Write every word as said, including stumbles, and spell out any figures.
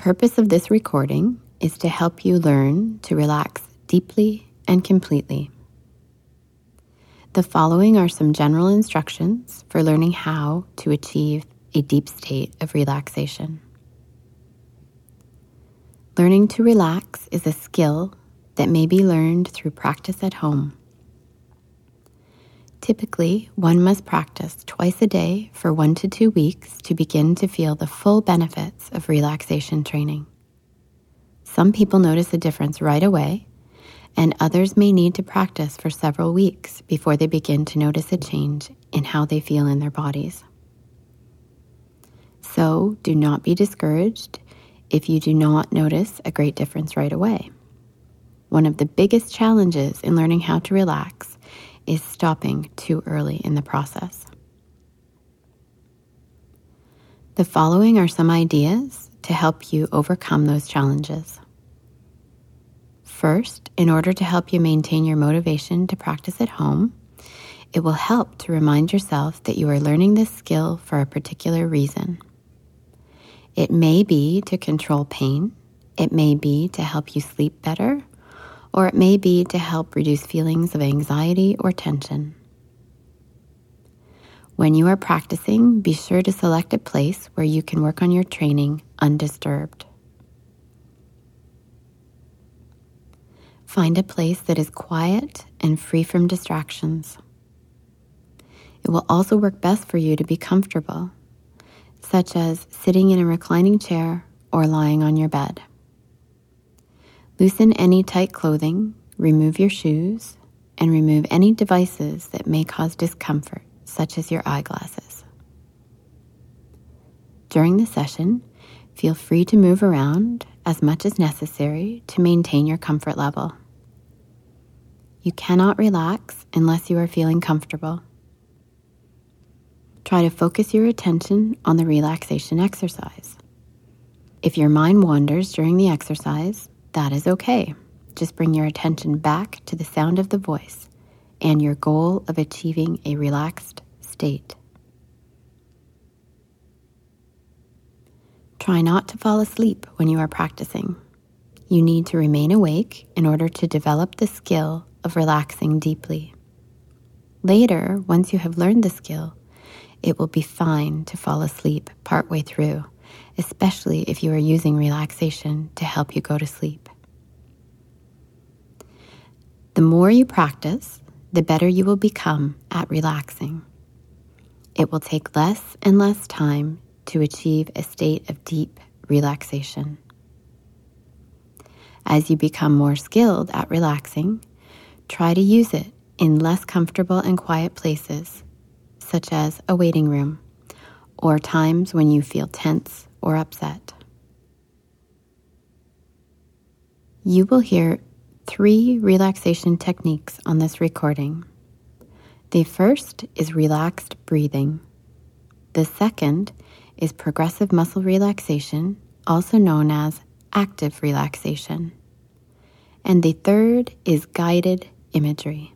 purpose of this recording is to help you learn to relax deeply and completely. The following are some general instructions for learning how to achieve a deep state of relaxation. Learning to relax is a skill that may be learned through practice at home. Typically, one must practice twice a day for one to two weeks to begin to feel the full benefits of relaxation training. Some people notice a difference right away, and others may need to practice for several weeks before they begin to notice a change in how they feel in their bodies. So, do not be discouraged if you do not notice a great difference right away. One of the biggest challenges in learning how to relax is stopping too early in the process. The following are some ideas to help you overcome those challenges. First, in order to help you maintain your motivation to practice at home, it will help to remind yourself that you are learning this skill for a particular reason. It may be to control pain, it may be to help you sleep better, or it may be to help reduce feelings of anxiety or tension. When you are practicing, be sure to select a place where you can work on your training undisturbed. Find a place that is quiet and free from distractions. It will also work best for you to be comfortable, such as sitting in a reclining chair or lying on your bed. Loosen any tight clothing, remove your shoes, and remove any devices that may cause discomfort, such as your eyeglasses. During the session, feel free to move around as much as necessary to maintain your comfort level. You cannot relax unless you are feeling comfortable. Try to focus your attention on the relaxation exercise. If your mind wanders during the exercise, that is okay. Just bring your attention back to the sound of the voice and your goal of achieving a relaxed state. Try not to fall asleep when you are practicing. You need to remain awake in order to develop the skill of relaxing deeply. Later, once you have learned the skill, it will be fine to fall asleep partway through, especially if you are using relaxation to help you go to sleep. The more you practice, the better you will become at relaxing. It will take less and less time to achieve a state of deep relaxation. As you become more skilled at relaxing, try to use it in less comfortable and quiet places, such as a waiting room, or times when you feel tense or upset. You will hear three relaxation techniques on this recording. The first is relaxed breathing. The second is progressive muscle relaxation, also known as active relaxation. And the third is guided imagery.